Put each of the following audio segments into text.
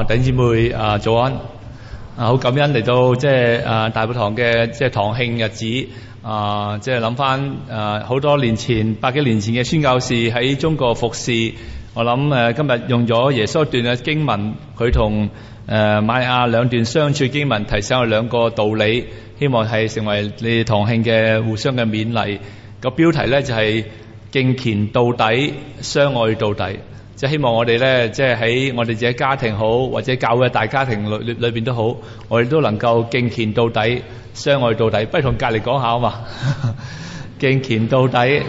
弟兄姊妹早安。好感恩嚟到即係大會堂嘅即係堂慶日子。即係諗翻好多年前百幾年前嘅宣教士喺中國服侍。我諗今日用咗耶穌一段嘅經文，佢同瑪利亞兩段相處經文，提醒我兩個道理，希望係成為你哋堂慶嘅互相嘅勉勵。個標題咧就係敬虔到底，相愛到底。即係希望我哋咧，即係喺我哋自己家庭好，或者教會嘅大家庭裏邊都好，我哋都能夠敬虔到底，相愛到底。不如同隔離講下啊嘛，敬虔到底，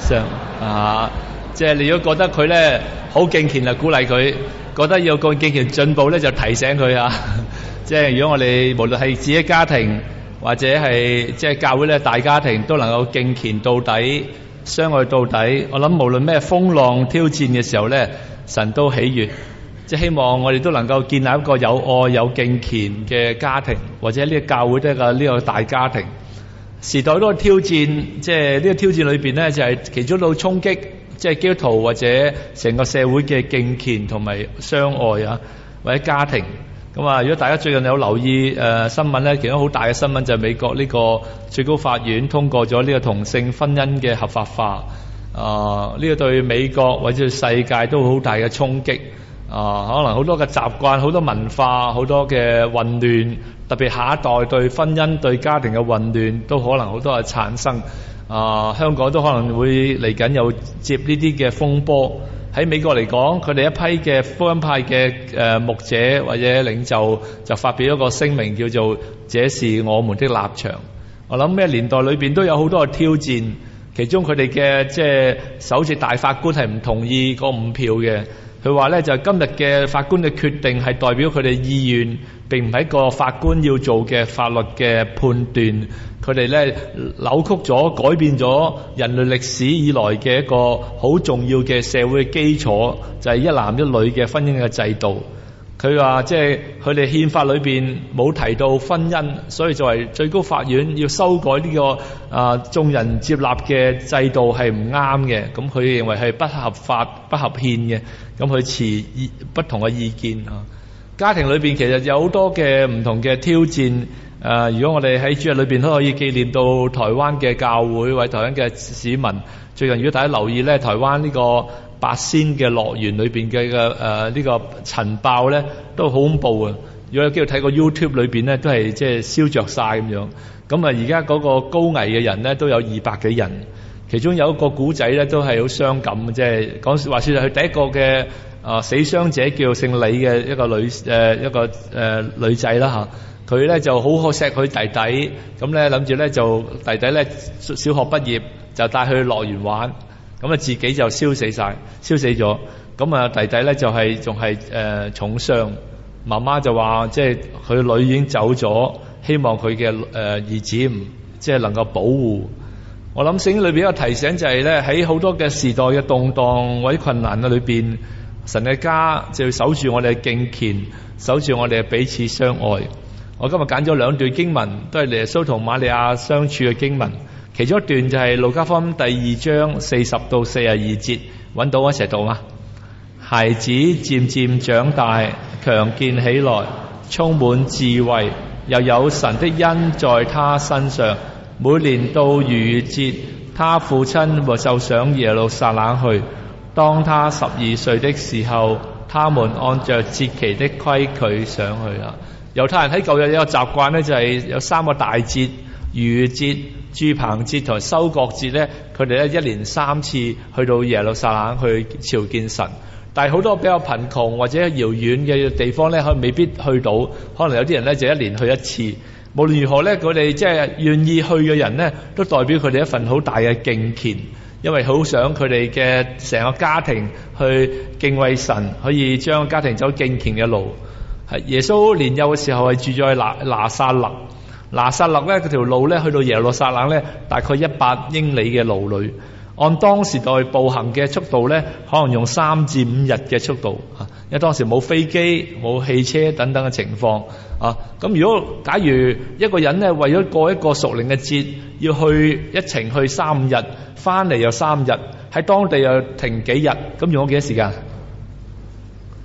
即係你如果覺得佢咧好敬虔，就鼓勵佢；覺得要個敬虔進步咧，就提醒佢啊。即係如果我哋無論係自己家庭，或者係即係教會咧大家庭，都能夠敬虔到底，相愛到底。我諗無論咩風浪挑戰嘅時候咧，神都喜悅。即係希望我哋都能夠建立一個有愛有敬虔嘅家庭，或者呢個教會呢個大家庭。時代嗰個挑戰，即係呢個挑戰裏邊咧，就係其中一個衝擊，即係基督徒或者成個社會嘅敬虔同埋相愛啊，或者家庭。咁如果大家最近有留意新聞咧，其中好大嘅新聞就係美國呢個最高法院通過咗呢個同性婚姻嘅合法化。呢個對美國或者世界都好大嘅衝擊。可能好多嘅習慣、好多文化、好多嘅混亂，特別下一代對婚姻、對家庭嘅混亂，都可能好多嘅產生。香港都可能會嚟緊有接呢啲嘅風波。喺美國嚟講，佢哋一批嘅福音派嘅牧者或者領袖就發表一個聲明，叫做這是我們的立場。我諗咩年代裏邊都有好多嘅挑戰，其中佢哋嘅即係首席大法官係唔同意個5票嘅。佢話咧就今日嘅法官嘅決定係代表佢哋意願，並唔係一個法官要做嘅法律嘅判斷。佢哋咧扭曲咗、改變咗人類歷史以來嘅一個好重要嘅社會基礎，就係一男一女嘅婚姻嘅制度。佢話即係佢哋憲法裏邊冇提到婚姻，所以作為最高法院要修改呢個眾人接納嘅制度係唔啱嘅。咁佢認為係不合法、不合憲嘅。咁佢持不同嘅意見啊。家庭裏邊其實有好多嘅唔同嘅挑戰。如果我哋喺主日裏邊都可以紀念到台灣嘅教會或者台灣嘅市民。最近如果大家留意咧，台灣呢個八仙嘅樂園裏邊嘅呢個塵爆咧，都好恐怖啊！如果有機會睇過 YouTube 裏邊咧，都係即係燒着晒咁樣。咁而家嗰個高危嘅人咧都有200幾人，其中有一個古仔咧都係好傷感，即係講話說佢第一個嘅死傷者叫姓李嘅一個女仔啦嚇。佢咧就好錫佢弟弟，咁咧諗住咧就弟弟咧小學畢業就帶佢去樂園玩，咁自己就燒死咗。咁弟弟咧就係仲係重傷。媽媽就話即係佢女已經走咗，希望佢嘅兒子即係能夠保護。我諗聖經裏邊一個提醒就係咧，喺好多嘅時代嘅動盪或者困難嘅裏邊，神嘅家就要守住我哋嘅敬虔，守住我哋嘅彼此相愛。我今日揀咗2段經文，都係耶穌同瑪利亞相處嘅經文。其中一段就係路加福音第2章40到42節，揾到一齊讀嗎？孩子漸漸長大，強健起來，充滿智慧，又有神的恩在他身上。每年到逾越節，他父親就上耶路撒冷去。當他12歲的時候，他們按着節期的規矩上去啦。猶太人喺舊日有個習慣咧，就係有3個大節：逾越節、住棚節同埋收割節咧。佢哋咧1年3次去到耶路撒冷去朝見神。但係好多比較貧窮或者遙遠嘅地方咧，可能未必去到。可能有啲人咧就1年去1次。無論如何咧，佢哋即係願意去嘅人咧，都代表佢哋一份好大嘅敬虔，因為好想佢哋嘅成個家庭去敬畏神，可以將家庭走敬虔嘅路。係耶穌年幼嘅時候係住在拿撒勒。拿撒勒咧，嗰條路咧去到耶路撒冷咧，大概100英里嘅路裏。按當時代步行嘅速度咧，可能用3至5日嘅速度啊，因為當時冇飛機、冇汽車等等嘅情況啊。咁如果假如一個人咧為咗過一個屬靈嘅節，要去一程去3、5日，翻嚟又3日，喺當地又停幾日，咁用咗幾多時間？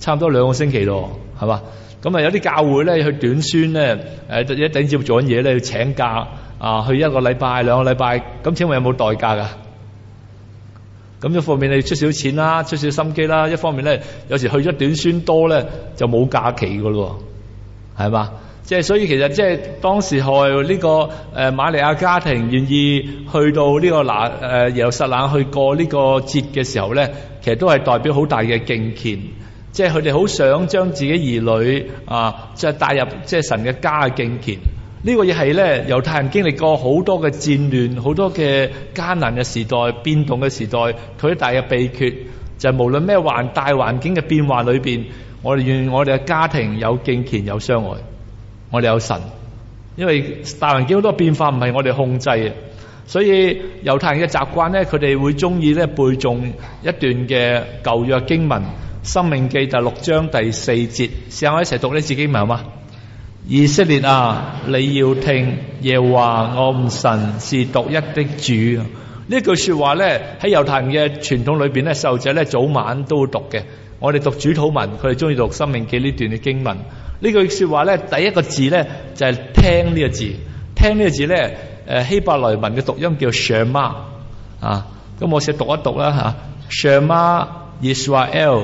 差唔多2個星期咯，係嘛？咁啊有啲教會咧去短宣咧，一頂接做緊嘢咧要請假去1個禮拜、2個禮拜，咁請問有冇代價㗎？咁一方面你出少錢啦，出少心機啦；一方面咧，有時去咗短宣多咧就冇假期㗎咯，係嘛？即係所以其實即係當時候呢個瑪利亞家庭願意去到呢個耶路撒冷去過呢個節嘅時候咧，其實都係代表好大嘅敬虔。即係佢哋好想將自己兒女即係帶入即係神嘅家嘅敬虔。呢個亦係咧猶太人經歷過好多嘅戰亂、好多嘅艱難嘅時代、變動嘅時代，佢大嘅秘訣就係無論咩大環境嘅變化裏邊，我哋願我哋嘅家庭有敬虔有相愛，我哋有神。因為大環境好多變化唔係我哋控制嘅，所以猶太人嘅習慣咧，佢哋會中意咧背誦一段嘅舊約經文。申命記第6章第4節，試下我一齊讀呢節經文嘛。以色列啊，你要聽，耶和華我們神是獨一的主。呢句說話咧喺猶太人嘅傳統裏邊咧，細路仔咧早晚都會讀嘅。我哋讀主禱文，佢哋中意讀申命記呢段嘅經文。呢句說話咧，第一個字咧就係聽呢個字。聽呢個字咧，希伯來文嘅讀音叫 Shema 啊。咁我試讀一讀啦吓。Shema Yisrael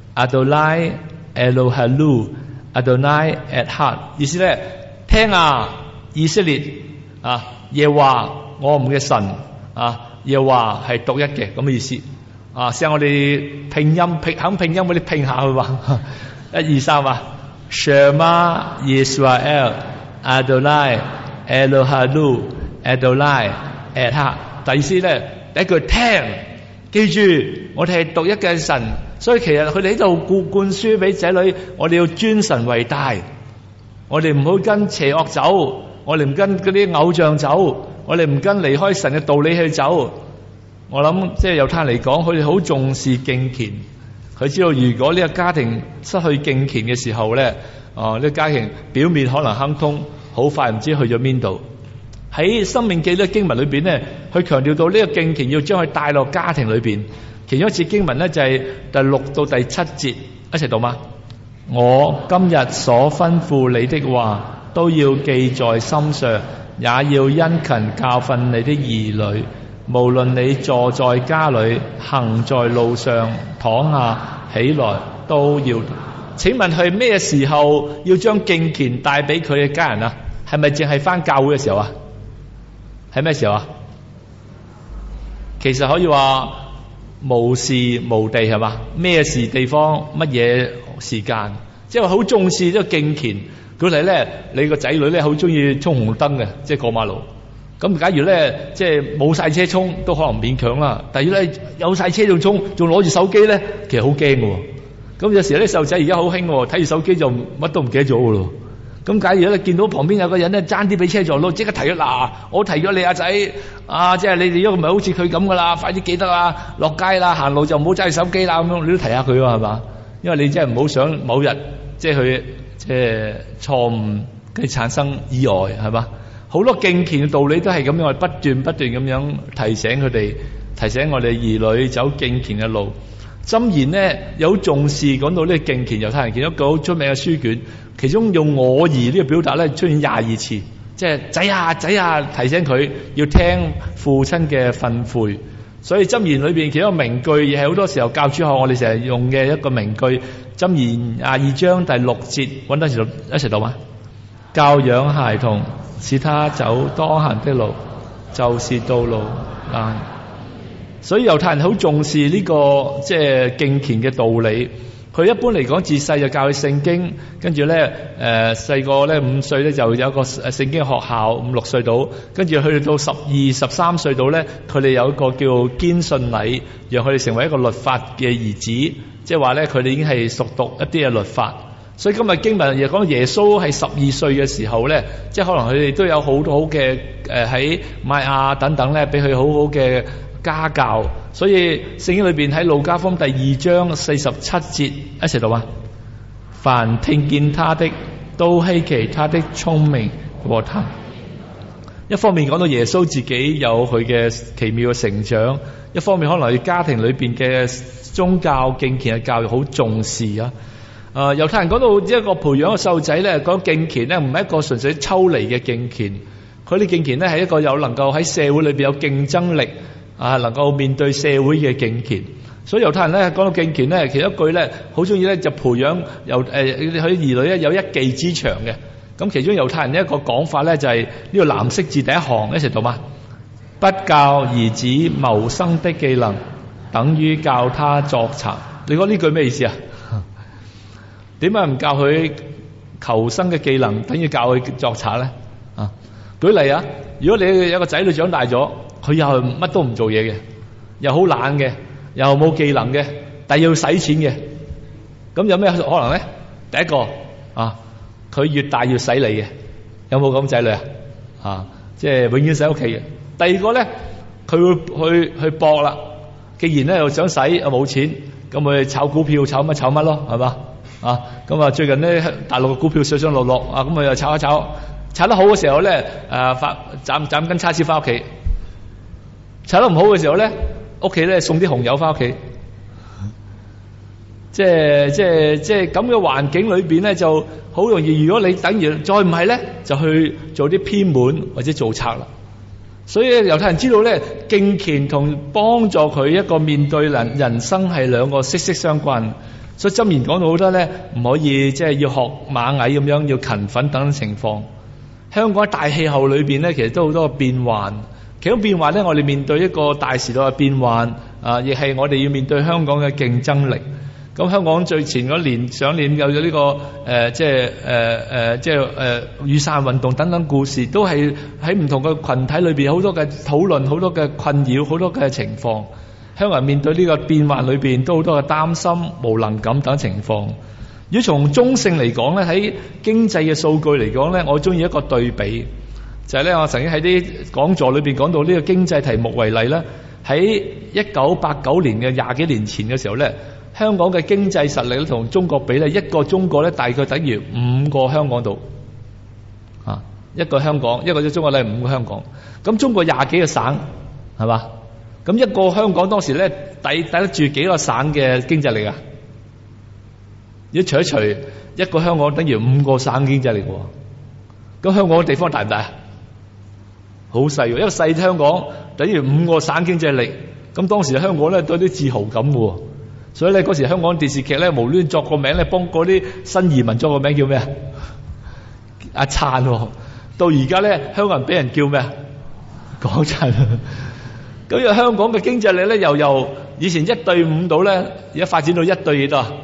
Adonai Elohenu Adonai Echad， 意思咧，聽啊以色列耶和華我們嘅神耶和華係獨一嘅咁嘅意思試下我哋拼音肯拼音嗰啲拼下去嘛，1、2、3啊 Shema Yisrael Adonai Elohenu Adonai Echad。第意思咧，第一句聽，記住我哋係獨一嘅神。所以其實佢哋喺度灌輸俾仔女，我哋要尊神為大，我哋唔好跟邪惡走，我哋唔跟嗰啲偶像走，我哋唔跟離開神嘅道理去走。我諗即係猶太人嚟講，佢哋好重視敬虔。佢知道如果呢個家庭失去敬虔嘅時候咧，呢個家庭表面可能亨通，好快唔知去咗邊度。喺申命記呢個經文裏邊咧，佢強調到呢個敬虔要將佢帶落家庭裏邊。其中一節經文咧就係第6到第7節，一齊讀嗎？我今日所吩咐你的話，都要記在心上，也要殷勤教訓你的兒女。無論你坐在家裏，行在路上，躺下起來，都要。請問係咩時候要將敬虔帶俾佢嘅家人啊？係咪淨係返教會嘅時候啊？係咩時候啊？其實可以話無時無地係嘛？咩時地方乜嘢時間，即係好重視呢個敬虔。舉例咧，你個仔女咧好中意衝紅燈嘅，即係過馬路。咁假如咧即係冇晒車衝，都可能勉強啦。但係如果咧有晒車仲衝，仲攞住手機咧，其實好驚嘅。咁有時啲細路仔而家好興喎，睇住手機就乜都唔記得咗嘅咯。咁假如咧見到旁邊有個人咧爭啲俾車撞到，即刻提咗嗱，我提咗你阿仔即係你哋如果唔係好似佢咁噶啦，快啲記得啦，落街啦，行路就唔好揸住手機啦，咁樣你都提下佢喎，係嘛？因為你真係唔好想某日即係佢即係錯誤嘅產生意外，係嘛？好多敬虔嘅道理都係咁樣，不斷咁樣提醒佢哋，提醒我哋兒女走敬虔嘅路。箴言咧有重視講到呢個敬虔，猶太人見到一個好出名嘅書卷，其中用我兒呢個表達咧出現22次，即係仔啊，提醒佢要聽父親嘅訓誨。所以箴言裏邊其中一個名句，亦係好多時候教主學我哋成日用嘅一個名句。箴言22章第6節，揾得一齊讀嘛？教養孩童，使他走當行的路，就是道路所以猶太人好重視呢個即係敬虔嘅道理。佢一般嚟講自細就教佢聖經，跟住咧細個咧5歲咧就有一個聖經學校，5、6歲到，跟住去到12、13歲到咧，佢哋有一個叫堅信禮，讓佢哋成為一個律法嘅兒子，即係話咧佢哋已經係熟讀一啲嘅律法。所以今日經文亦講耶穌係12歲嘅時候咧，即係可能佢哋都有好多好嘅喺瑪亞等等咧，俾佢好好嘅家教。所以聖經裏邊喺路加福音第2章47節，一齊讀啊！凡聽見他的，都希奇他的聰明和他。一方面講到耶穌自己有佢嘅奇妙嘅成長，一方面可能佢家庭裏邊嘅宗教敬虔嘅教育好重視啊。 猶太人講到一個培養個細路仔咧，講敬虔咧，唔係一個純粹抽離嘅敬虔，佢哋敬虔咧係一個有能夠喺社會裏邊有競爭力能夠面對社會嘅敬虔。所以猶太人咧講到敬虔咧，其中一句咧好中意咧就培養佢兒女咧有一技之長嘅。咁其中猶太人一個講法咧就係呢個藍色字第一行，一齊讀嘛。不教兒子謀生的技能，等於教他作賊。你講呢句咩意思啊？點解唔教佢求生嘅技能，等於教佢作賊咧？舉例啊，如果你有個仔女長大咗，佢又乜都唔做嘢嘅，又好懶嘅，又冇技能嘅，但係要使錢嘅，咁有咩可能咧？第一個佢越大越使你嘅，有冇咁仔女即係永遠使屋企嘅。第二個咧，佢會去搏啦。既然咧又想使又冇錢，咁咪炒股票炒乜咯，係嘛？咁最近咧大陸嘅股票上上落落咁咪又炒一炒，炒得好嘅時候咧斬根叉燒翻屋企，炒得唔好嘅時候咧，屋企咧送啲紅油翻屋企。即係咁嘅環境裏邊咧，就好容易。如果你等於再唔係咧，就去做啲偏門或者做賊啦。所以猶太人知道咧，敬虔同幫助佢一個面對人生係兩個息息相關。所以箴言講到好多咧，唔可以即係要學螞蟻咁樣要勤奮等等情況。香港大氣候裏邊咧，其實都好多變幻。其中變幻咧，我哋面對一個大時代嘅變幻亦係我哋要面對香港嘅競爭力。咁香港最前嗰年上年有咗呢個雨傘運動等等故事，都係喺唔同嘅群體裏邊好多嘅討論，好多嘅困擾，好多嘅情況。香港人面對呢個變幻裏邊都好多嘅擔心、無能感等情況。如果從中性嚟講咧，喺經濟嘅數據嚟講咧，我中意一個對比，就係咧我曾經喺啲講座裏邊講到呢個經濟題目為例咧，喺1989年嘅20幾年前嘅時候咧，香港嘅經濟實力咧同中國比咧，一個中國咧大概等於5個香港度一個香港，一個中國咧5個香港。咁中國20幾個省係嘛？咁一個香港當時咧抵得住幾個省嘅經濟力啊？如果除一除，一個香港等於5個省經濟力喎。咁香港嘅地方大唔大啊？好細喎，一個細香港等於5個省經濟力。咁當時香港咧都有啲自豪感喎。所以咧嗰時香港電視劇咧無端作個名咧，幫嗰啲新移民作個名叫咩啊？阿燦喎。到而家咧香港人俾人叫咩啊？港燦。咁因為香港嘅經濟力咧由以前1對5度咧，而家發展到1對幾多啊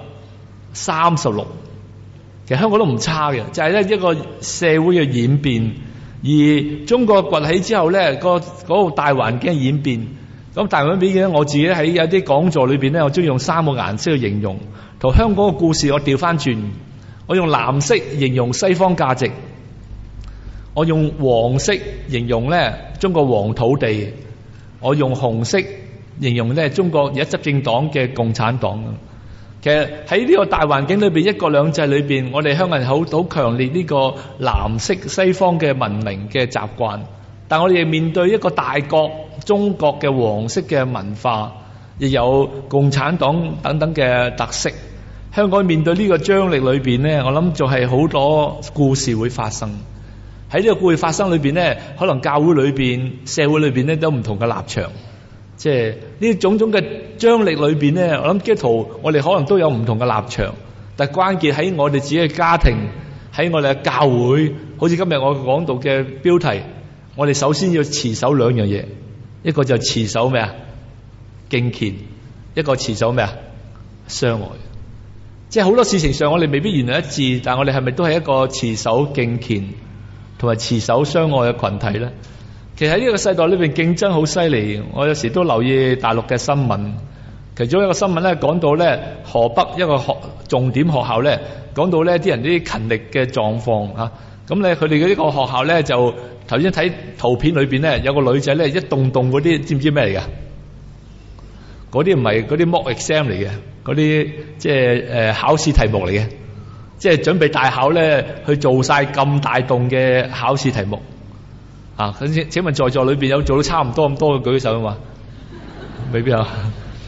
？36。其實香港都唔差嘅，就係咧一個社會嘅演變。而中國崛起之後咧，嗰個大環境嘅演變。咁大環境咧，我自己喺有啲講座裏邊咧，我中意用3個顏色去形容。同香港嘅故事我調翻轉，我用藍色形容西方價值，我用黃色形容咧中國黃土地，我用紅色形容咧中國而家執政黨嘅共產黨。其實喺呢個大環境裏邊，一國兩制裏邊，我哋香港人好強烈呢個藍色西方嘅文明嘅習慣，但我哋面對一個大國中國嘅黃色嘅文化，亦有共產黨等等嘅特色。香港面對呢個張力裏邊呢，我諗就係好多故事會發生。喺呢個故事發生裏邊呢，可能教會裏邊、社會裏邊呢都唔同嘅立場。即係呢種種嘅張力裏邊呢，我諗基督徒我哋可能都有唔同嘅立場，但係關鍵喺我哋自己嘅家庭，喺我哋嘅教會。好似今日我講到嘅標題，我哋首先要持守2樣嘢，一個就持守咩啊？敬虔，一個持守咩啊？相愛。即係好多事情上我哋未必原來一致，但係我哋係咪都係一個持守敬虔同埋持守相愛嘅群體咧？其實喺呢個世代裏邊競爭好犀利，我有時都留意大陸嘅新聞。其中一個新聞咧講到咧河北一個重點學校咧，講到咧啲人啲勤力嘅狀況啊。咁咧佢哋嘅呢個學校咧就頭先睇圖片裏邊咧有個女仔咧一棟棟嗰啲，知唔知咩嚟㗎？嗰啲唔係嗰啲 mock exam 嚟嘅，嗰啲即係考試題目嚟嘅，即係準備大考咧去做晒咁大棟嘅考試題目。請問在座裏邊有做到差唔多咁多嘅舉手啊嘛？未必有。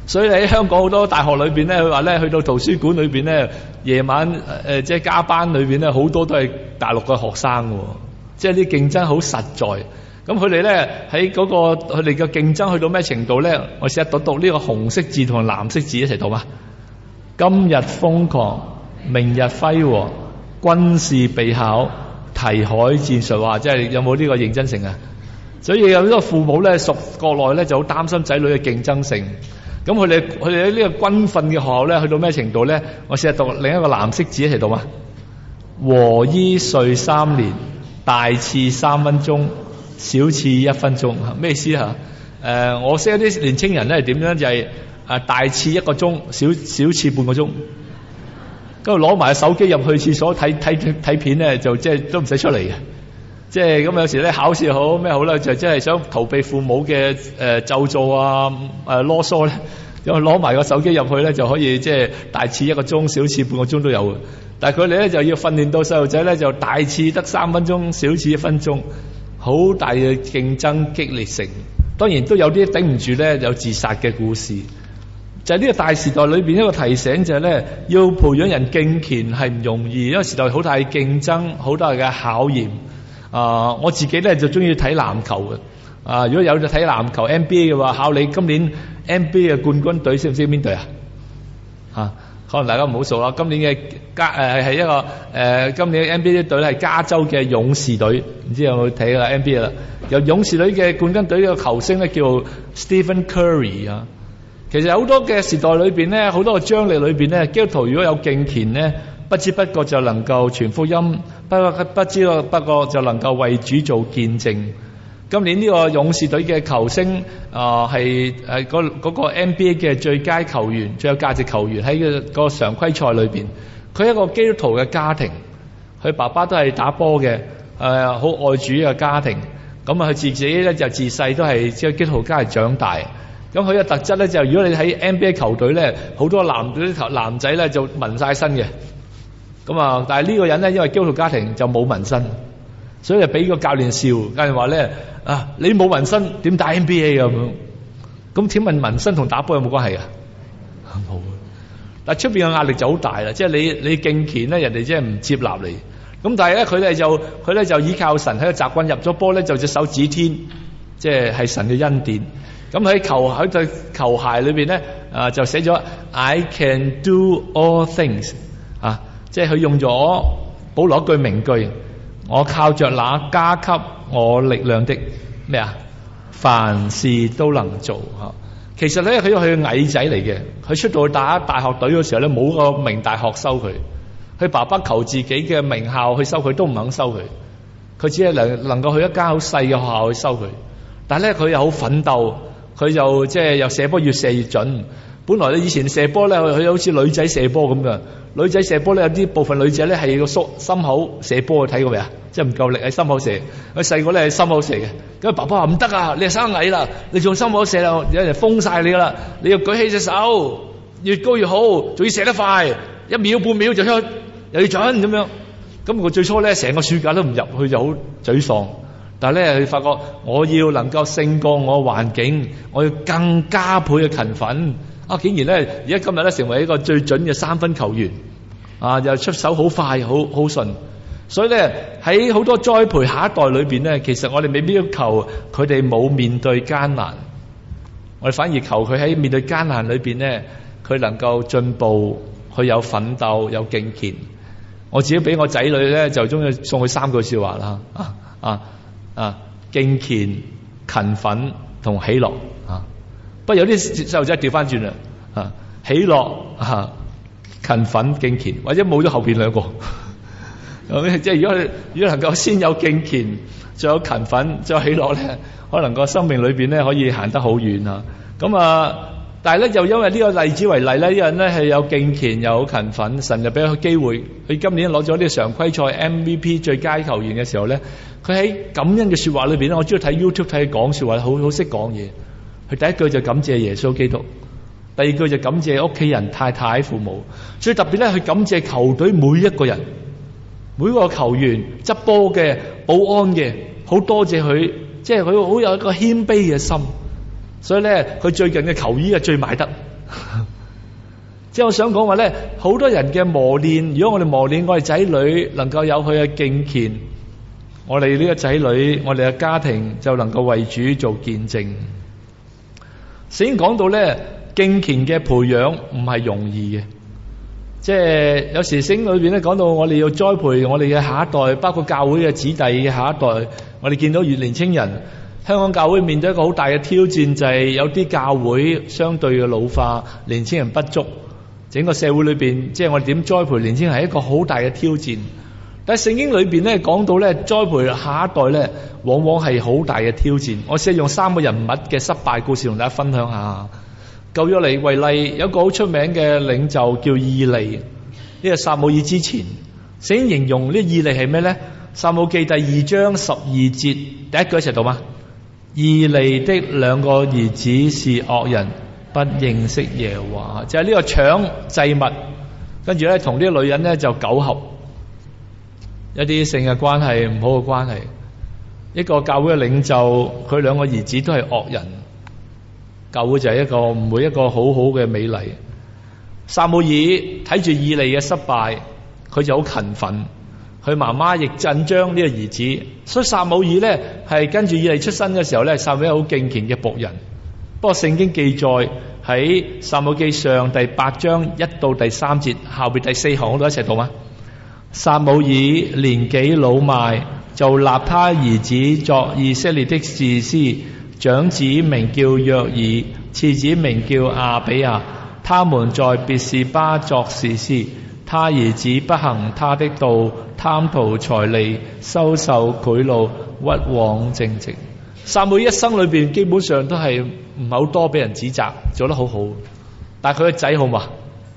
所以喺香港好多大學裏邊咧，佢話咧去到圖書館裏邊咧，夜晚即係加班裏邊咧，好多都係大陸嘅學生喎，即係啲競爭好實在。咁佢哋咧喺嗰個佢哋嘅競爭去到咩程度咧？我試下讀呢個紅色字同藍色字一齊讀啊！今日瘋狂，明日輝煌，軍事備考，題海戰術，話即係有冇呢個認真性啊？所以有呢個父母咧，屬國內咧就好擔心仔女嘅競爭性。咁佢哋喺呢個軍訓嘅學校咧，去到咩程度咧？我試下讀另一個藍色字一齊讀啊！和衣睡3年，大刺3分鐘，小刺1分鐘，咩意思啊？我識一啲年青人咧係點樣？就係大刺1個鐘，小刺半個鐘。跟住攞埋手機入去廁所睇片咧，就即係都唔使出嚟嘅。即係咁有時咧考試好咩好啦，就即係想逃避父母嘅咒詛啊囉嗦咧，就攞埋個手機入去咧就可以即係大刺1個鐘，小刺半個鐘都有。但係佢哋咧就要訓練到細路仔咧就大刺得3分鐘，小刺1分鐘，好大嘅競爭激烈性。當然都有啲頂唔住咧，有自殺嘅故事。就係呢個大時代裏邊一個提醒就係咧，要培養人敬虔係唔容易，因為時代好大嘅競爭，好大嘅考驗。我自己咧就中意睇籃球嘅。如果有就睇籃球 NBA 嘅話，考你今年 NBA 嘅冠軍隊識唔識邊隊啊？可能大家唔好熟啦。今年嘅係一個今年嘅 NBA 隊係加州嘅勇士隊，唔知有冇睇啦 NBA 啦？有勇士隊嘅冠軍隊嘅球星咧叫 Stephen Curry 啊。其實好多嘅時代裏邊咧，好多嘅張力裏邊咧，基督徒如果有敬虔咧，不知不覺就能夠傳福音，不過就能夠為主做見證。今年呢個勇士隊嘅球星係嗰個 NBA 嘅最佳球員、最有價值球員喺個常規賽裏邊。佢係一個基督徒嘅家庭，佢爸爸都係打波嘅，好愛主嘅家庭。咁佢自己咧就自細都係即係基督徒家嚟長大。咁佢嘅特質咧就，如果你喺 NBA 球隊咧，好多男仔咧就紋晒身嘅。咁但係呢個人咧，因為基督徒家庭就冇紋身，所以就俾個教練笑。教練話咧你冇紋身點打 NBA 咁？咁請問紋身同打波有冇關係啊？冇。但係出邊嘅壓力就好大啦，即係你敬虔咧，人哋即係唔接納你。咁但係咧佢咧就依靠神喺個習慣入咗波咧，就隻手指天，即係神嘅恩典。咁喺對球鞋裏邊咧就寫咗 I can do all things 即係佢用咗保羅一句名句，我靠着那加給我力量的咩啊，凡事都能做。其實咧佢係矮仔嚟嘅，佢出到去打大學隊嘅時候咧，冇個名大學收佢，佢爸爸求自己嘅名校去收佢都唔肯收佢，佢只係能夠去一間好細嘅學校去收佢。但係咧佢又好奮鬥，佢就即係又射波越射越準。本來咧以前射波咧，佢好似女仔射波咁嘅。女仔射波咧，有啲部分女仔咧係個心口射波，睇過未啊？即係唔夠力喺心口射。佢細個咧喺心口射嘅。咁爸爸話唔得啊，你係生矮啦，你仲心口射啦，有人封晒你噶啦。你要舉起隻手，越高越好，仲要射得快，1秒半秒就出，又要準咁樣。咁佢最初咧成個暑假都唔入去，就好沮喪。但係咧佢發覺我要能夠勝過我環境，我要更加倍嘅勤奮。竟然咧，而家今日咧成為一個最準嘅3分球員，又出手好快，好順。所以咧喺好多栽培下一代裏邊咧，其實我哋未必要求佢哋冇面對艱難，我哋反而求佢喺面對艱難裏邊咧，佢能夠進步，佢有奮鬥，有敬虔。我自己俾我仔女咧就中意送佢3句說話啦，敬虔、勤奮同喜樂。不過有啲細路仔調翻轉啦，喜樂、勤奮、敬虔，或者冇咗後邊2個。即係如果能夠先有敬虔，再有勤奮，再有喜樂咧，可能個生命裏邊咧可以行得好遠啊。但係咧就因為呢個例子為例咧，呢個人咧係有敬虔又好勤奮，神就俾佢機會。佢今年攞咗呢個常規賽 MVP 最佳球員嘅時候咧，佢喺感恩嘅說話裏邊咧，我中意睇 YouTube 睇佢講說話，好識講嘢。佢第一句就感謝耶穌基督，第二句就感謝屋企人、太太、父母。最特別咧，佢感謝球隊每一個人，每個球員、執波嘅、保安嘅，好多謝佢，即係佢好有一個謙卑嘅心。所以咧，佢最近嘅球衣係最賣得， 即係我想講話咧，好多人嘅磨練，如果我哋磨練我哋仔女能夠有佢嘅敬虔，我哋呢個仔女，我哋嘅家庭就能夠為主做見證。聖經講到咧，敬虔嘅培養唔係容易嘅，即係有時聖經裏邊咧講到我哋要栽培我哋嘅下一代，包括教會嘅子弟嘅下一代。我哋見到越年青人，香港教會面對一個好大嘅挑戰，就係有啲教會相對嘅老化，年青人不足。整個社會裏邊，即係我哋點栽培年青人係一個好大嘅挑戰。但係聖經裏邊咧講到咧，栽培下一代咧，往往係好大嘅挑戰。我試用3個人物嘅失敗故事同大家分享下。舊約嚟為例，有一個好出名嘅領袖叫以利。呢個撒母耳之前，聖經形容呢以利係咩咧？撒母記第2章12節，第一句一齊讀嘛。以利的2個兒子是惡人，不認識耶和華，就係呢個搶祭物，跟住咧同啲女人咧就苟合，一啲性嘅關係，唔好嘅關係。一個教會嘅領袖，佢2個兒子都係惡人，教會就係一個唔會一個好好嘅美麗。撒母耳睇住以利嘅失敗，佢就好勤奮，佢媽媽亦緊張呢個兒子，所以撒母耳咧係跟住以利出生嘅時候咧，撒母耳好敬虔嘅僕人。不過聖經記載喺撒母記上第8章1到第3節後邊第4行，我都一齊讀嗎？撒母耳年紀老邁，就立他兒子作以色列的士師，長子名叫約珥，次子名叫亞比亞。他們在別是巴作士師。他兒子不行他的道，貪圖財利，收受賄賂，屈枉正直。撒母耳一生裏邊基本上都係唔係好多俾人指責，做得好好。但係佢個仔好嘛？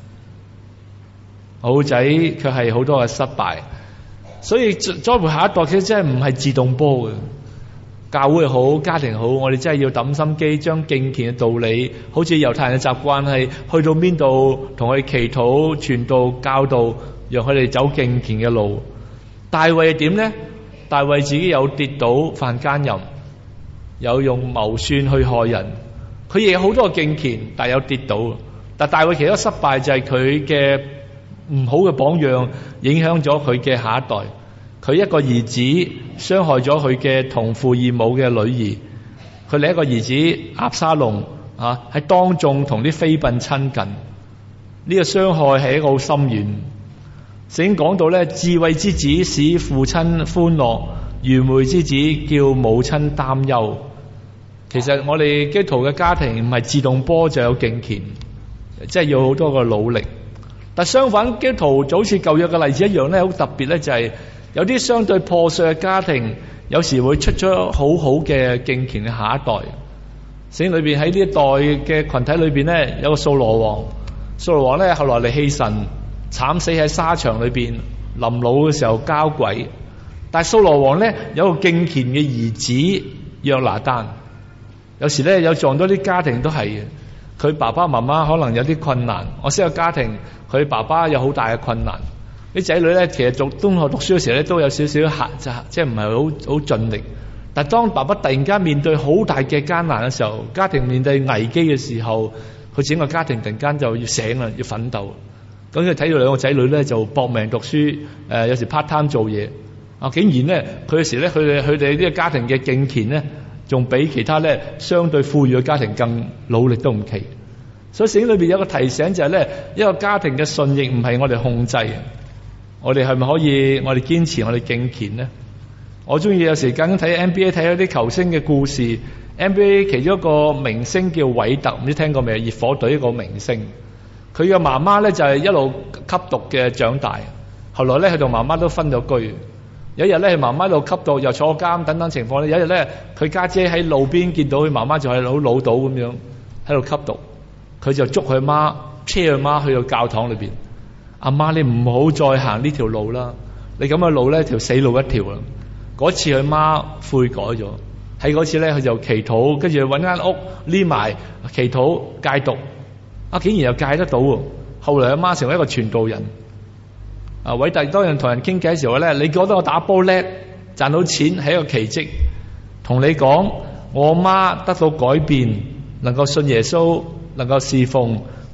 好仔佢係好多嘅失敗，所以栽培下一代其實真係唔係自動波嘅。教會好，家庭好，我哋真係要抌心機，將敬虔嘅道理，好似猶太人嘅習慣係去到邊度同佢祈禱、傳道、教導，讓佢哋走敬虔嘅路。大衛係點呢？大衛自己有跌倒、犯奸淫，有用謀算去害人，佢亦有好多敬虔，但有跌倒。但大衛其中失敗就係佢嘅唔好嘅榜樣，影響咗佢嘅下一代。佢一個兒子傷害咗佢嘅同父異母嘅女兒，佢另一個兒子押沙龍喺當眾同啲妃嬪親近，呢個傷害係一個好深遠。聖經講到咧，智慧之子使父親歡樂，愚昧之子叫母親擔憂。其實我哋基督徒嘅家庭唔係自動波就有敬虔，即係要好多個努力。但相反，基督徒就好似舊約嘅例子一樣咧，好特別咧，就係有啲相對破碎嘅家庭，有時會出咗好好嘅敬虔嘅下一代。聖經裏邊喺呢一代嘅群體裏邊咧，有個掃羅王。掃羅王咧後來離棄神，慘死喺沙場裏邊，臨老嘅時候交鬼。但係掃羅王咧有個敬虔嘅兒子約拿單。有時咧有撞到啲家庭都係嘅，佢爸爸媽媽可能有啲困難。我識個家庭，佢爸爸有好大嘅困難。啲仔女咧，其實讀中學讀書嘅時候咧，都有少少即係唔係好盡力。但係當爸爸突然間面對好大嘅艱難嘅時候，家庭面對危機嘅時候，佢整個家庭突然間就要醒啦，要奮鬥。咁佢睇到兩個仔女咧就搏命讀書，有時 part time 做嘢。竟然咧，佢有時咧，佢哋呢個家庭嘅敬虔咧，仲比其他咧相對富裕嘅家庭更努力都唔奇。所以聖經裏邊有個提醒就係咧，一個家庭嘅順逆唔係我哋控制嘅。我哋係咪可以我哋堅持我哋敬虔呢？我中意有時間睇 NBA 睇一啲球星嘅故事。NBA 其中一個明星叫韋特，唔知聽過未？熱火隊一個明星，佢嘅媽媽咧就係一路吸毒嘅長大，後來咧佢同媽媽都分咗居。有一日咧，佢媽媽喺度吸毒又坐監等等情況咧。有一日咧，佢家姐喺路邊見到佢媽媽就係好潦倒咁樣喺度吸毒，佢就捉佢媽，車佢媽去到教堂裏邊。阿媽，你唔好再行呢條路啦！你咁嘅路咧，條死路一條啦。嗰次佢媽悔改咗，喺嗰次咧佢就祈禱，跟住揾間屋匿埋祈禱戒毒。竟然又戒得到喎！後來阿媽成為一個傳道人。韋特當人同人傾偈嘅時候咧，你覺得我打波叻賺到錢係一個奇蹟。同你講，我媽得到改變，能夠信耶穌，能夠侍奉。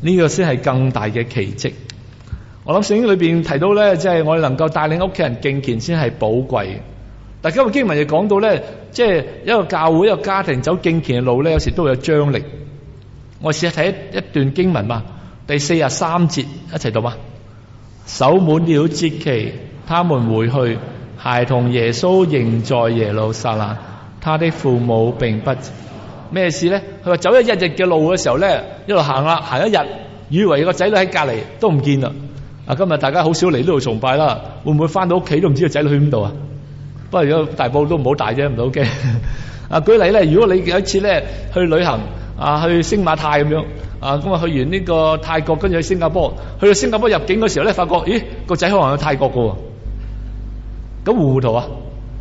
呢個先係更大嘅奇蹟。我諗聖經裏邊提到咧，即係我哋能夠帶領屋企人敬虔先係寶貴。但今日經文亦講到咧，即係一個教會一個家庭走敬虔嘅路咧，有時都會有張力。我試下睇一段經文嘛，第43節一齊讀嘛。守滿了節期，他們回去，孩童耶穌仍在耶路撒冷，他的父母並不咩事咧？佢話走一日嘅路嘅時候咧，一路行啦，行一日，以為個仔女喺隔離都唔見啦。今日大家好少嚟呢度崇拜啦，會唔會翻到屋企都唔知個仔女去邊度啊？不過如果大埔都唔好大啫，唔好驚。舉例咧，如果你有一次咧去旅行去星馬泰咁樣咁去完呢個泰國，跟住去新加坡，去到新加坡入境嘅時候咧，發覺咦個仔可能去泰國㗎喎，咁糊唔糊塗啊？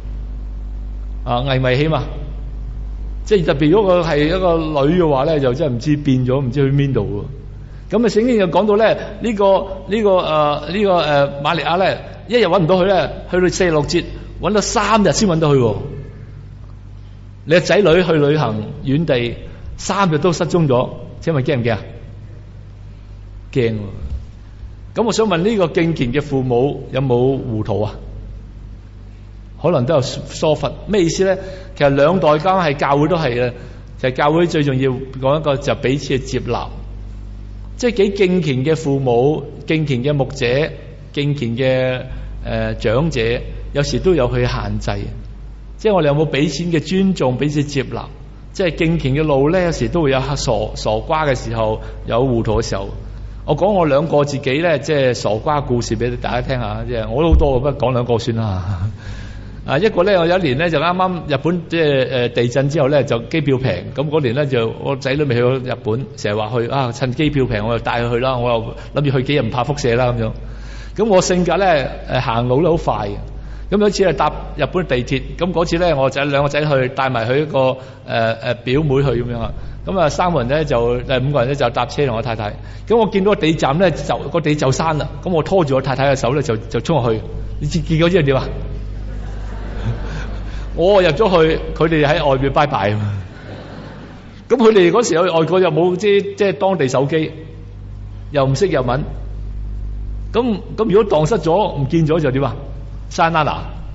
危危險嘛！即係特別如果佢係一個女嘅話咧，就真係唔知變咗，唔知去邊度喎。咁聖經就講到咧，呢個瑪利亞咧，一日揾唔到佢咧，去到46節揾到3日先揾到佢喎。你個仔女去旅行遠地3日都失蹤咗，請問驚唔驚啊？驚喎！咁我想問呢個敬虔嘅父母有冇糊塗啊？可能都有疏忽。咩意思咧？其實兩代關係教會都係嘅，就係教會最重要講一個就彼此嘅接納。即係幾敬虔嘅父母、敬虔嘅牧者、敬虔嘅長者，有時都有佢限制。即係我哋有冇彼此嘅尊重、彼此接納？即係敬虔嘅路咧，有時都會有傻瓜嘅時候，有糊塗嘅時候。我講我兩個自己咧，即係傻瓜故事俾大家聽下。即係我都好多，不過講兩個算啦。一個咧，我有一年咧就啱啱日本即係地震之後咧，就機票平，咁嗰年咧就我仔女未去過日本，成日話去趁機票平我就帶佢去啦，我又諗住去幾日唔怕輻射啦咁樣。咁我性格咧行路都好快嘅，咁有一次係搭日本地鐵，咁嗰次咧我就兩個仔去帶埋佢一個表妹去咁樣啊，咁3個人咧就5個人咧就搭車同我太太，咁我見到個地站咧就個地就閂啦，咁我拖住我太太嘅手咧就衝落去，你見過之後點啊？我入咗去，佢哋喺外邊拜拜。咁佢哋嗰時去外國又冇即係當地手機，又唔識日文。咁如果蕩失咗唔見咗就點啊？山啦嗱，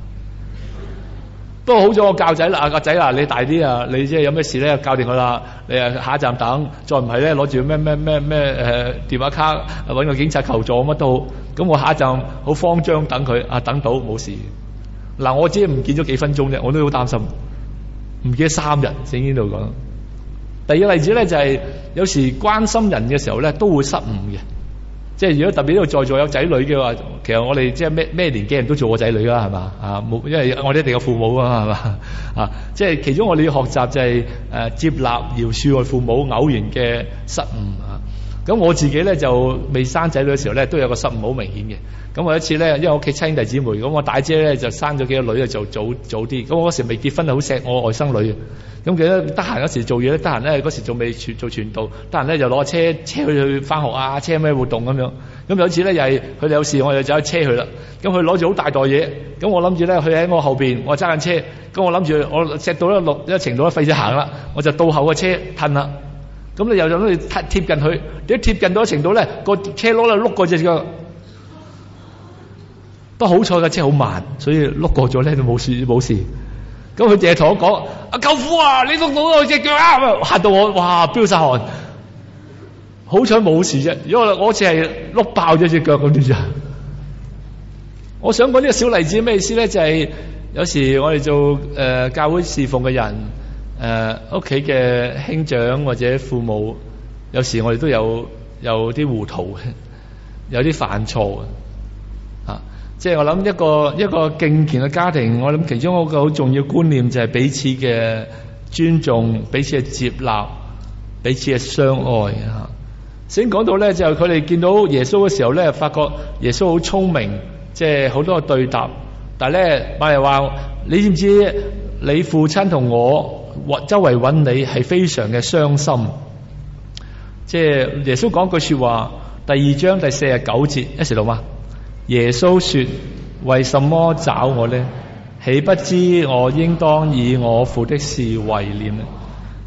不過好咗我教仔啦，個仔啦你大啲啊，你即係有咩事咧教掂佢啦，你下一站等，再唔係咧攞住咩電話卡搵個警察求助乜都好。咁我下一站好慌張等佢等到冇事。嗱，我只係唔見咗幾分鐘啫，我都好擔心，唔記得3日。聖經度講。第二個例子咧就係有時關心人嘅時候咧都會失誤嘅，即係如果特別呢度在座有仔女嘅話，其實我哋即係咩年紀人都做過仔女啦，係嘛冇，因為我哋一定有父母啊，係嘛即係其中我哋要學習就係接納饒恕我父母偶然嘅失誤啊。咁我自己咧就未生仔女嘅時候咧，都有個失誤好明顯嘅。咁我有一次咧，因為我屋企親兄弟姊妹，咁我大姐咧就生咗幾個女啊，就早啲。咁我嗰時未結婚，好錫我外甥女嘅。咁記得得閒嗰時做嘢咧，得閒咧嗰時仲未做傳道，得閒咧就攞車佢去翻學啊，車咩活動咁樣。咁有一次咧又係佢哋有事，我就走去車佢啦。咁佢攞住好大袋嘢，咁我諗住咧佢喺我後邊，我揸緊車。咁我諗住我錫到一個程度咧，費事行啦，我就倒後個車褪啦。咁你又諗住貼近佢，你一貼近到一程度咧，個車攞嚟碌過隻腳。不過好彩架車好慢，所以碌過咗咧都冇事。咁佢淨係同我講：舅父啊，你碌到我隻腳啊！嚇到我，哇，飆晒汗。好彩冇事啫，如果我好似係碌爆咗隻腳咁點啫？我想講呢個小例子咩意思咧？就係有時我哋做教會侍奉嘅人，屋企嘅兄長或者父母，有時我哋都有啲糊塗嘅，有啲犯錯嘅。即係我諗一個敬虔嘅家庭，我諗其中一個好重要觀念就係彼此嘅尊重、彼此嘅接納、彼此嘅相愛啊。先講到咧，就係佢哋見到耶穌嘅時候咧，發覺耶穌好聰明，即係好多個對答。但係咧，瑪利亞話：你知唔知你父親同我周圍揾你係非常嘅傷心？即係耶穌講句說話，第2章第49節，一齊讀嘛。耶穌說：為什麼找我呢？豈不知我應當以我父的事為念呢？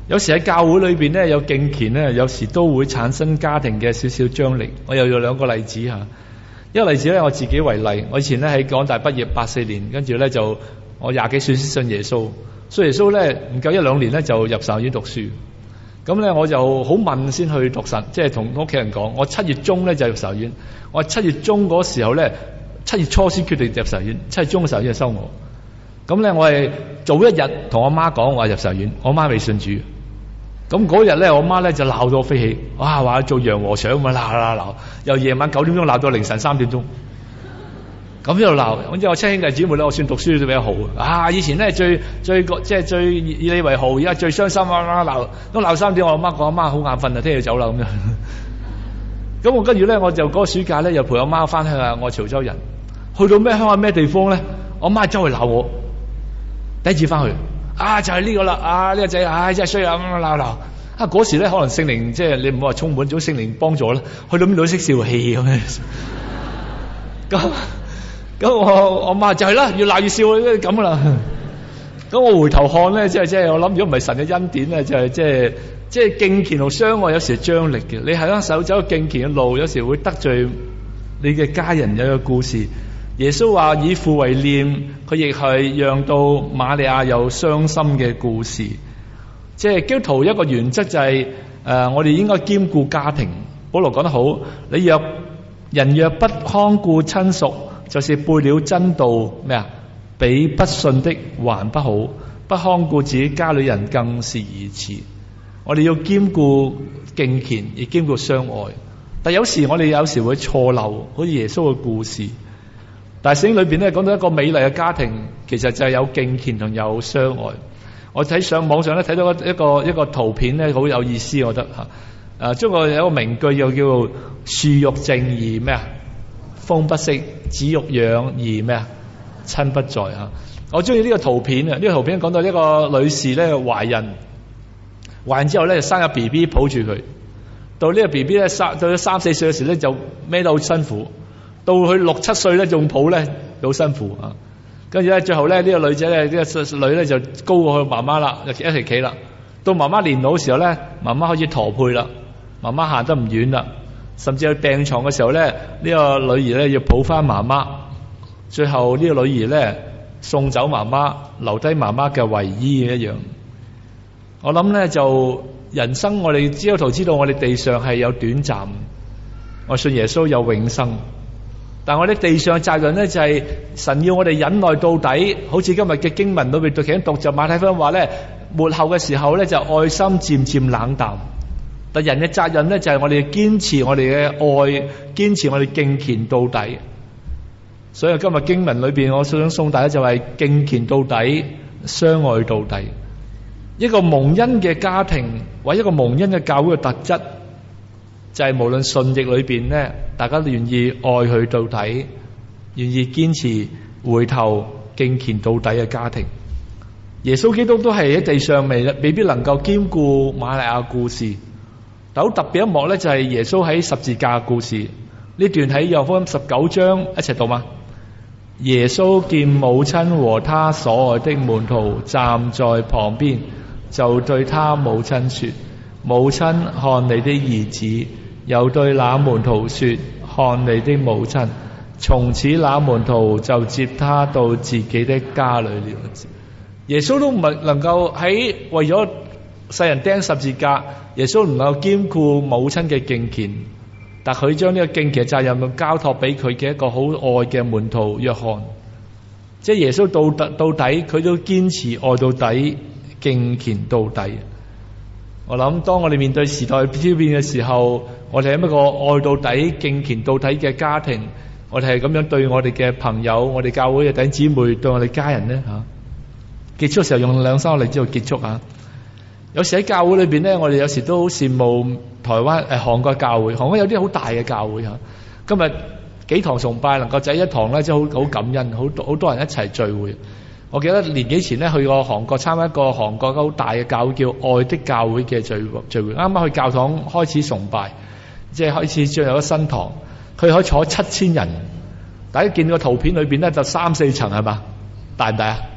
有時喺教會裏邊咧有敬虔咧，有時都會產生家庭嘅少少張力。我又有兩個例子嚇。一個例子咧，我自己為例，我以前咧喺港大畢業84年，跟住咧就我20幾歲先信耶穌，信耶穌咧唔夠1-2年咧就入神學院讀書。咁咧我就好問先去讀神，即係同屋企人講，我7月中咧就入神學院。我7月中嗰時候咧，7月初先決定入神學院，7月中嘅時候先收我。咁咧我係早一日同我媽講我入神學院，我媽未信主。咁嗰日咧，我媽咧就鬧到我飛起，哇！話做洋和尚咁鬧，由夜晚9點鐘鬧到凌晨3點鐘，咁一路鬧。咁之後我親兄弟姊妹咧，我算讀書都比較好啊！以前咧最即係最以你為豪，而家最傷心啊！鬧都鬧3點，我媽講阿媽好眼瞓啊，聽日走啦咁樣。咁我跟住咧，我就嗰個暑假咧，又陪我媽翻鄉下，我潮州人，去到咩鄉下咩地方咧，我媽周圍鬧我，第一次翻去。就係呢個啦！呢個仔真係衰啊！咁鬧嗰時咧，可能聖靈即係你唔好話充滿咗聖靈幫助啦，去到邊度都識笑氣咁樣。咁我媽就係啦，越鬧越笑咁噶啦。咁我回頭看咧，即係我諗，如果唔係神嘅恩典咧，就係即係敬虔同相愛有時係張力嘅。你係手走敬虔嘅路，有時會得罪你嘅家人。有個故事。耶穌話以父為念，佢亦係讓到瑪利亞有傷心嘅故事。即係基督徒一個原則就係我哋應該兼顧家庭。保羅講得好，人若不看顧親屬，就是背了真道咩啊？比不信的還不好，不看顧自己家裏人更是如此。我哋要兼顧敬虔，亦兼顧相愛。但有時我哋有時會錯漏，好似耶穌嘅故事。但係聖經裏邊咧講到一個美麗嘅家庭，其實就係有敬虔同有相愛。我睇網上咧睇到一個圖片咧，好有意思，我覺得嚇。中國有一個名句又叫做樹欲靜而咩啊？風不息，子欲養而咩啊？親不在嚇。我中意呢個圖片啊！呢個圖片講到一個女士咧懷孕之後咧就生個 B B 抱住佢，到呢個 B B 咧到咗3-4歲嘅時咧就孭得好辛苦。到佢6-7歲咧，仲抱咧好辛苦啊！跟住咧，最後咧呢個女仔咧，呢個女咧就高過佢媽媽啦，就一齊企啦。到媽媽年老嘅時候咧，媽媽開始駝背啦，媽媽行得唔遠啦，甚至去病床嘅時候咧，呢個女兒咧要抱翻媽媽。最後呢個女兒咧送走媽媽，留低媽媽嘅遺衣一樣。我諗咧就人生，我哋基督徒知道我哋地上係有短暫，我信耶穌有永生。但我哋地上嘅責任咧就係神要我哋忍耐到底，好似今日嘅經文裏邊讀就馬太福音話咧，末後嘅時候咧就愛心漸漸冷淡。但人嘅責任咧就係我哋堅持我哋嘅愛，堅持我哋敬虔到底。所以今日經文裏邊，我想送大家就係敬虔到底，相愛到底。一個蒙恩嘅家庭或一個蒙恩嘅教會嘅特質，就係無論順逆裏邊咧，大家都願意愛佢到底，願意堅持回頭敬虔到底嘅家庭。耶穌基督都係喺地上未必能夠兼顧瑪利亞故事，但好特別一幕咧，就係耶穌喺十字架嘅故事。呢段喺約翰福音19章一齊讀嘛。耶穌見母親和他所愛的門徒站在旁邊，就對他母親說：母親，看你的兒子。又對那門徒說：看你的母親。從此那門徒就接他到自己的家裏了。耶穌都唔能夠喺為咗世人釘十字架，耶穌唔能夠兼顧母親嘅敬虔，但佢將呢個敬虔嘅責任交託俾佢嘅一個好愛嘅門徒約翰。即係耶穌到底，佢都堅持愛到底，敬虔到底。我諗當我哋面對時代挑變嘅時候，我哋係一個愛到底、敬虔到底嘅家庭，我哋係咁樣對我哋嘅朋友、我哋教會嘅弟兄姊妹、對我哋家人咧吓。結束嘅時候用2-3個例子去結束啊。有時喺教會裏邊咧，我哋有時都好羨慕台灣韓國教會，韓國有啲好大嘅教會吓。今日幾堂崇拜能夠仔一堂咧，真係好感恩，好多人一齊聚會。我記得年幾前咧去過韓國參加一個韓國好大嘅教會叫愛的教會嘅聚會，啱啱去教堂開始崇拜，即係開始進入咗新堂，佢可以坐7000人。大家見到個圖片裏邊咧就3-4層係嘛，大唔大啊？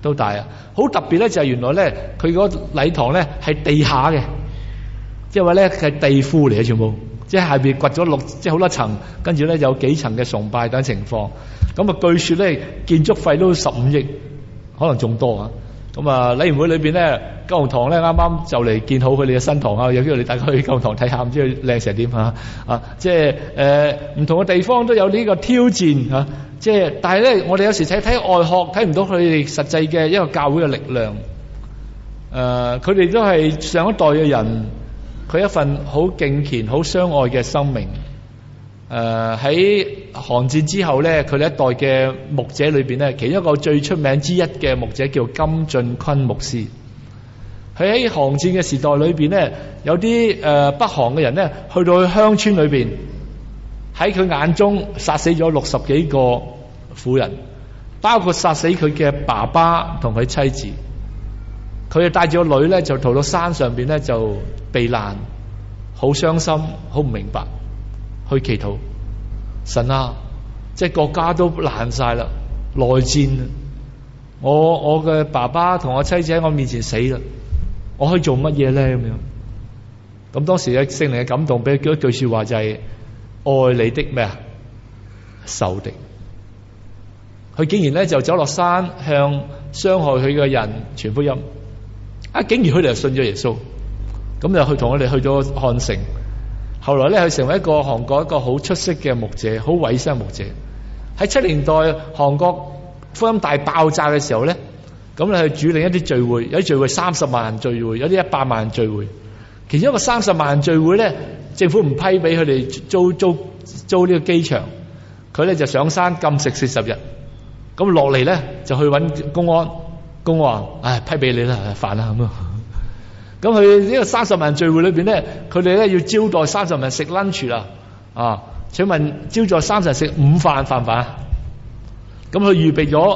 都大啊！好特別咧，就係原來咧，佢嗰禮堂咧係地下嘅，即係話咧係地庫嚟嘅，全部即係下邊掘咗即係好多層，跟住咧有幾層嘅崇拜等情況。咁啊，據說咧建築費都15億，可能仲多啊！咁啊，禮儀會裏邊咧，九龍塘咧啱啱就嚟建好佢哋嘅新堂啊！有機會你大家去九龍塘睇下，唔知佢靚成點啊！即係唔同嘅地方都有呢個挑戰啊！即係，但係咧，我哋有時睇外殼，睇唔到佢哋實際嘅一個教會嘅力量。佢哋都係上一代嘅人，佢一份好敬虔、好相愛嘅生命。喺韓戰之後咧，佢哋一代嘅牧者裏邊咧，其中一個最出名之一嘅牧者叫金進坤牧師。佢喺韓戰嘅時代裏邊咧，有啲北韓嘅人咧，去到鄉村裏邊，喺佢眼中殺死咗60幾個婦人，包括殺死佢嘅爸爸同佢妻子。佢就帶住個女咧，就逃到山上邊咧，就避難，好傷心，好唔明白。去祈禱，神啊，即係國家都爛晒啦，內戰，我嘅爸爸同我妻子喺我面前死啦，我可以做乜嘢咧？咁樣，咁當時嘅聖靈嘅感動，俾佢叫一句說話就係、是、愛你的咩啊仇敵。佢竟然咧就走落山向傷害佢嘅人傳福音，竟然佢哋就信咗耶穌，咁就去同我哋去咗漢城。後來咧，佢成為一個韓國一個好出色嘅牧者，好委身嘅牧者。喺70年代韓國福音大爆炸嘅時候咧，咁你去主領一啲聚會，有啲聚會30萬人聚會，有啲100萬人聚會。其中一個30萬人聚會咧，政府唔批俾佢哋租呢個機場，佢咧就上山禁食40日。咁落嚟咧就去揾公安話：批俾你啦，煩啦咁啊！咁佢呢個30萬人聚會裏邊咧，佢哋咧要招待30萬人食 lunch 啦。請問招待30人食午飯煩唔煩？咁佢預備咗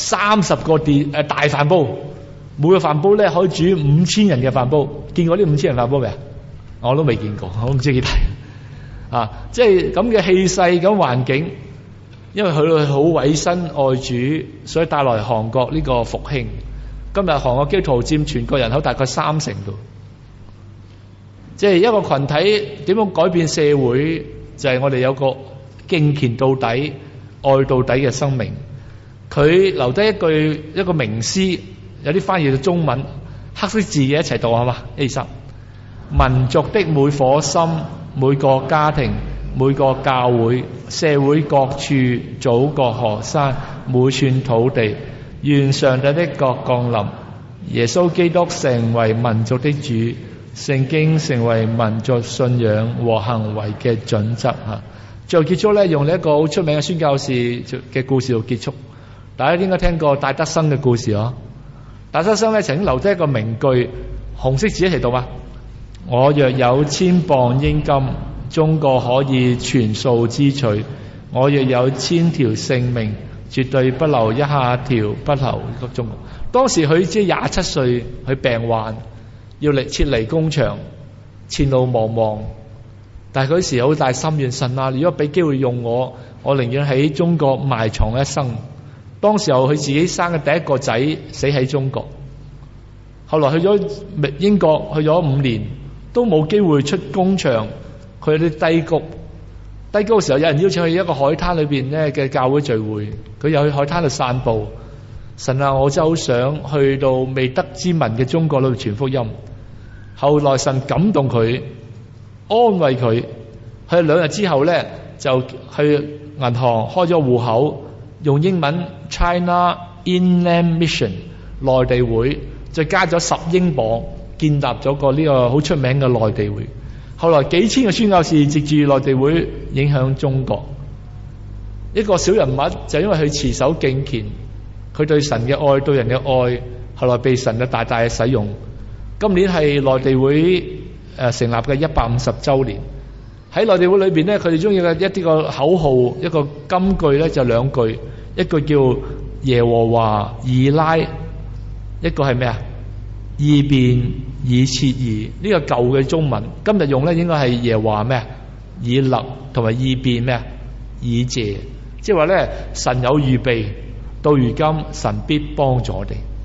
30個大飯煲，每個飯煲咧可以煮5000人嘅飯煲。見過啲5000人飯煲未啊？我都未見過，我唔知幾大。即係咁嘅氣勢、咁環境，因為佢哋好委身愛主，所以帶來韓國呢個復興。今日韓國基督徒佔全國人口大概30%度，即係一個群體點樣改變社會，就係我哋有個敬虔到底、愛到底嘅生命。佢留低一個名詩，有啲翻譯到中文，黑色字嘅一齊讀好嘛？1、2、3，民族的每顆心、每個家庭、每個教會、社會各處、祖國河山、每寸土地。願上帝的國降臨，耶穌基督成為民族的主，聖經成為民族信仰和行為嘅準則吓。最後結束咧，用一個好出名嘅宣教士嘅故事做結束。大家應該聽過戴德生嘅故事啊。戴德生咧曾經留低一個名句，紅色字一齊讀啊：我若有1000磅英金，中國可以全數支取；我若有1000條性命，絕對不留一條不留個中國。當時佢只係27歲，佢病患，要撤離工場，前路茫茫。但係佢時好大心願，神啊！如果俾機會用我寧願喺中國埋藏一生。當時候佢自己生嘅第一個仔死喺中國，後來去咗英國，去咗5年都冇機會出工場，佢有啲低谷。低谷嘅時候，有人邀請佢去一個海灘裏邊咧嘅教會聚會，佢又去海灘度散步。神啊，我真係好想去到未得之民嘅中國裏邊傳福音。後來神感動佢，安慰佢。佢2日之後咧就去銀行開咗戶口，用英文 China Inland Mission 內地會，再加咗10英鎊，建立咗呢個好出名嘅內地會。後來幾千個宣教士藉住內地會影響中國。一個小人物就因為佢持守敬虔，佢對神嘅愛、對人嘅愛，後來被神嘅大大嘅使用。今年係內地會成立嘅150週年。喺內地會裏邊咧，佢哋中意嘅一啲個口號，一個金句咧就2句，一句叫耶和華以拉，一個係咩啊？以便以切義。呢個舊嘅中文，今日用咧應該係耶和華咩啊？以勒同埋以便咩啊？以謝，即係話咧神有預備，到如今神必幫助我哋。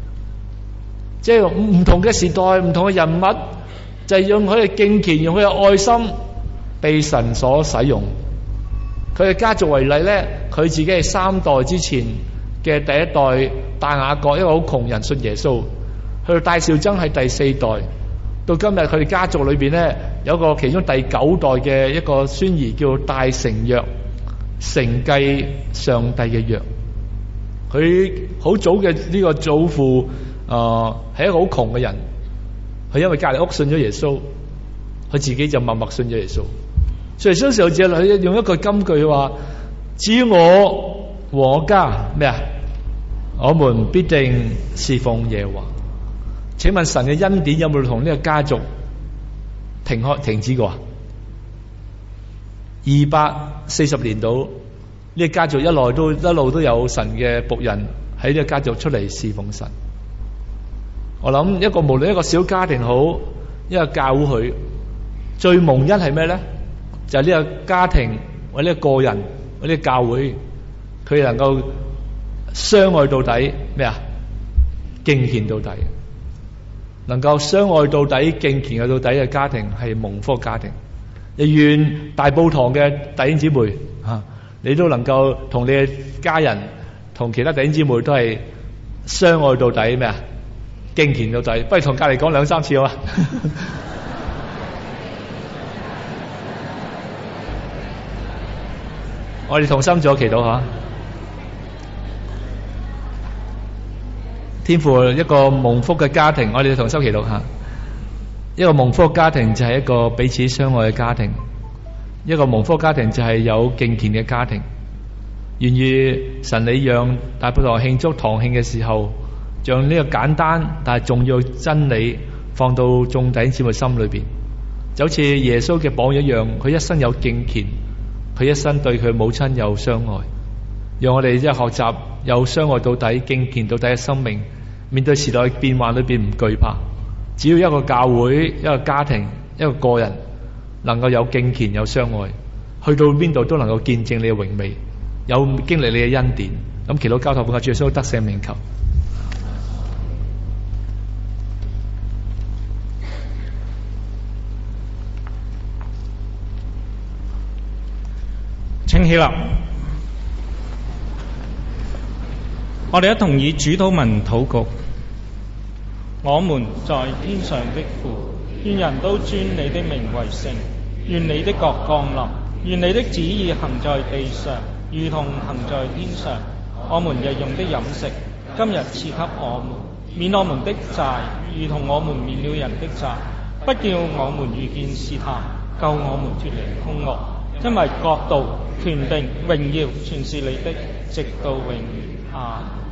即係唔同嘅時代、唔同嘅人物，就係用佢嘅敬虔、用佢嘅愛心被神所使用。佢嘅家族為例咧，佢自己係3代之前嘅第一代大雅各，一個好窮人信耶穌。去到戴兆曾係第4代，到今日佢哋家族裏邊咧有個其中第9代嘅一個孫兒叫大成約，承繼上帝嘅約。佢好早嘅呢個祖父係一個好窮嘅人，佢因為隔籬屋信咗耶穌，佢自己就默默信咗耶穌。所以當時佢用一句金句話：至於我和我家咩啊，我們必定侍奉耶和華。請問神嘅恩典有冇同呢個家族停止過？240年到呢個家族一路都有神嘅僕人喺呢個家族出嚟侍奉神。我諗無論一個小家庭好，一個教會最蒙恩係咩咧？就係呢個家庭或者呢個個人或者教會，佢能夠相愛到底咩啊？敬虔到底。能夠相愛到底、敬虔到底嘅家庭係蒙福家庭。亦願大埔堂嘅弟兄姊妹你都能夠同你嘅家人、同其他弟兄姊妹都係相愛到底咩啊？敬虔到底。不如同隔籬講2、3次好嘛？我哋同心做祈禱吓。天父，一個蒙福嘅家庭，我哋同心祈禱下。一個蒙福嘅家庭就係一個彼此相愛嘅家庭，一個蒙福嘅家庭就係有敬虔嘅家庭。願意神你讓大埔堂慶祝堂慶嘅時候，將呢個簡單但係重要真理放到眾弟兄姊妹心裏邊，就好似耶穌嘅榜樣一樣，佢一生有敬虔，佢一生對佢母親有相愛。讓我哋即係學習有相愛到底、敬虔到底嘅生命，面對時代變幻裏邊唔懼怕。只要一個教會、一個家庭、一個個人能夠有敬虔、有相愛，去到邊度都能夠見證你嘅榮美，有經歷你嘅恩典。咁祈禱交託奉主耶穌得勝名求。 請起立。我哋一同以主禱文禱告。我們在天上的父，願人都尊你的名為聖。願你的國降臨。願你的旨意行在地上，如同行在天上。我們日用的飲食，今日賜給我們，免我們的債，如同我們免了人的債。不叫我們遇見試探，救我們脫離兇惡。因為國度、權柄、榮耀，全是你的，直到永遠。阿們。